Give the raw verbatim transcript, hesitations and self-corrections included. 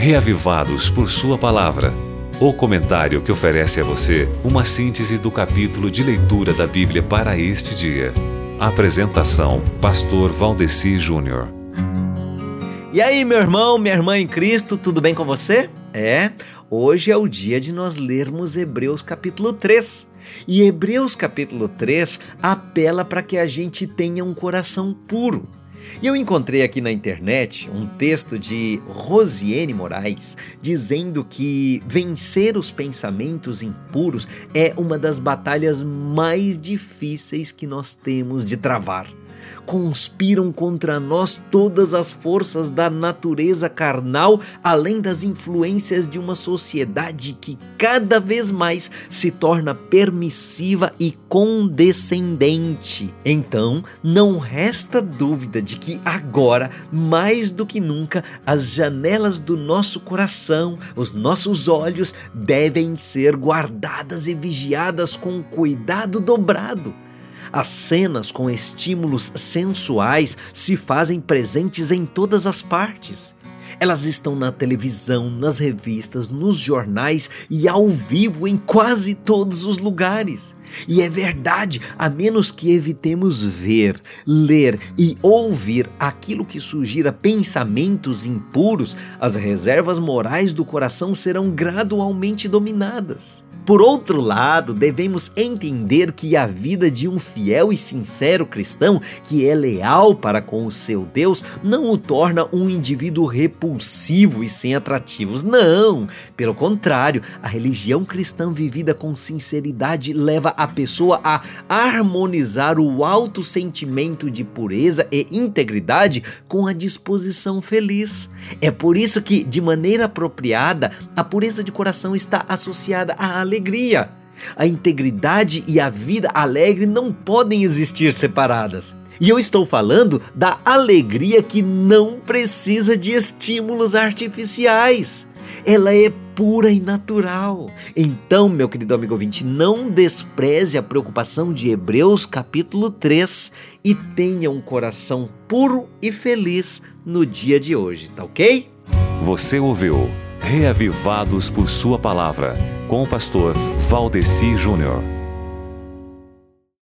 Reavivados por Sua Palavra. O comentário que oferece a você uma síntese do capítulo de leitura da Bíblia para este dia. Apresentação: Pastor Valdeci Júnior. E aí, meu irmão, minha irmã em Cristo, tudo bem com você? É, hoje é o dia de nós lermos Hebreus capítulo três. E Hebreus capítulo três apela para que a gente tenha um coração puro. E eu encontrei aqui na internet um texto de Rosiane Moraes dizendo que vencer os pensamentos impuros é uma das batalhas mais difíceis que nós temos de travar. Conspiram contra nós todas as forças da natureza carnal, além das influências de uma sociedade que cada vez mais se torna permissiva e condescendente. Então, não resta dúvida de que agora, mais do que nunca, as janelas do nosso coração, os nossos olhos, devem ser guardadas e vigiadas com cuidado dobrado. As cenas com estímulos sensuais se fazem presentes em todas as partes. Elas estão na televisão, nas revistas, nos jornais e ao vivo em quase todos os lugares. E é verdade, a menos que evitemos ver, ler e ouvir aquilo que sugira pensamentos impuros, as reservas morais do coração serão gradualmente dominadas. Por outro lado, devemos entender que a vida de um fiel e sincero cristão que é leal para com o seu Deus não o torna um indivíduo repulsivo e sem atrativos. Não! Pelo contrário, a religião cristã vivida com sinceridade leva a pessoa a harmonizar o alto sentimento de pureza e integridade com a disposição feliz. É por isso que, de maneira apropriada, a pureza de coração está associada à alegria. Alegria. A integridade e a vida alegre não podem existir separadas. E eu estou falando da alegria que não precisa de estímulos artificiais. Ela é pura e natural. Então, meu querido amigo ouvinte, não despreze a preocupação de Hebreus capítulo três e tenha um coração puro e feliz no dia de hoje, tá ok? Você ouviu Reavivados por Sua Palavra, com o pastor Valdeci Júnior.